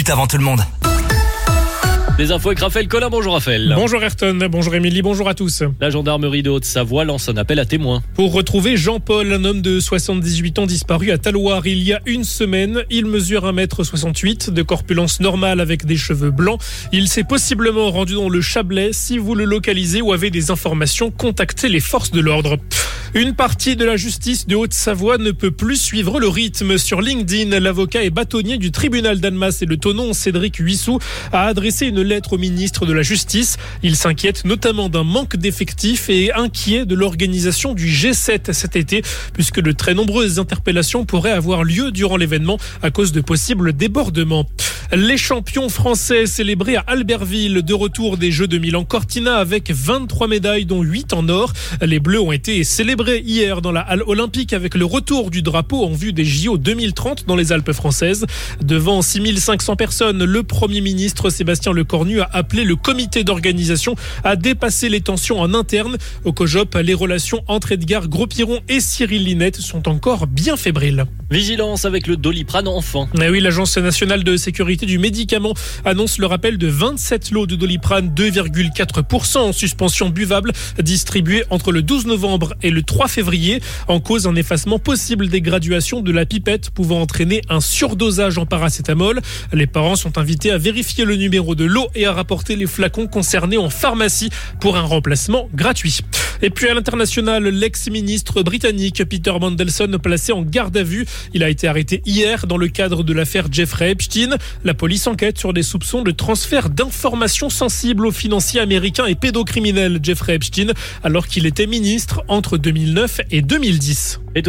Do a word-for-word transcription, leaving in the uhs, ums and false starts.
avant tout le monde. Les infos avec Raphaël Collin. Bonjour Raphaël. Bonjour Ayrton, bonjour Émilie, bonjour à tous. La gendarmerie de Haute-Savoie lance un appel à témoins. Pour retrouver Jean-Paul, un homme de soixante-dix-huit ans disparu à Talloires il y a une semaine. Il mesure un mètre soixante-huit, de corpulence normale avec des cheveux blancs. Il s'est possiblement rendu dans le Chablais. Si vous le localisez ou avez des informations, contactez les forces de l'ordre. Une partie de la justice de Haute-Savoie ne peut plus suivre le rythme. Sur LinkedIn, l'avocat et bâtonnier du tribunal d'Annemasse et le Thonon, Cédric Huissou, a adressé une lettre au ministre de la Justice. Il s'inquiète notamment d'un manque d'effectifs et est inquiet de l'organisation du G sept cet été, puisque de très nombreuses interpellations pourraient avoir lieu durant l'événement à cause de possibles débordements. Les champions français célébrés à Albertville, de retour des Jeux de Milan-Cortina avec vingt-trois médailles dont huit en or. Les Bleus ont été célébrés hier dans la halle olympique avec le retour du drapeau en vue des J O deux mille trente dans les Alpes françaises. Devant six mille cinq cents personnes, le Premier ministre Sébastien Lecornu a appelé le comité d'organisation à dépasser les tensions en interne. Au COJOP, les relations entre Edgar Gros-Piron et Cyril Linette sont encore bien fébriles. Vigilance avec le Doliprane enfant. Eh oui, l'Agence nationale de sécurité du médicament annonce le rappel de vingt-sept lots de Doliprane, deux virgule quatre pour cent en suspension buvable, distribués entre le douze novembre et le trois février. En cause, un effacement possible des graduations de la pipette pouvant entraîner un surdosage en paracétamol. Les parents sont invités à vérifier le numéro de lot et à rapporter les flacons concernés en pharmacie pour un remplacement gratuit. Et puis à l'international, l'ex-ministre britannique Peter Mandelson placé en garde à vue. Il a été arrêté hier dans le cadre de l'affaire Jeffrey Epstein. La police enquête sur des soupçons de transfert d'informations sensibles au financier américain et pédocriminel Jeffrey Epstein alors qu'il était ministre entre deux mille neuf et deux mille dix. Et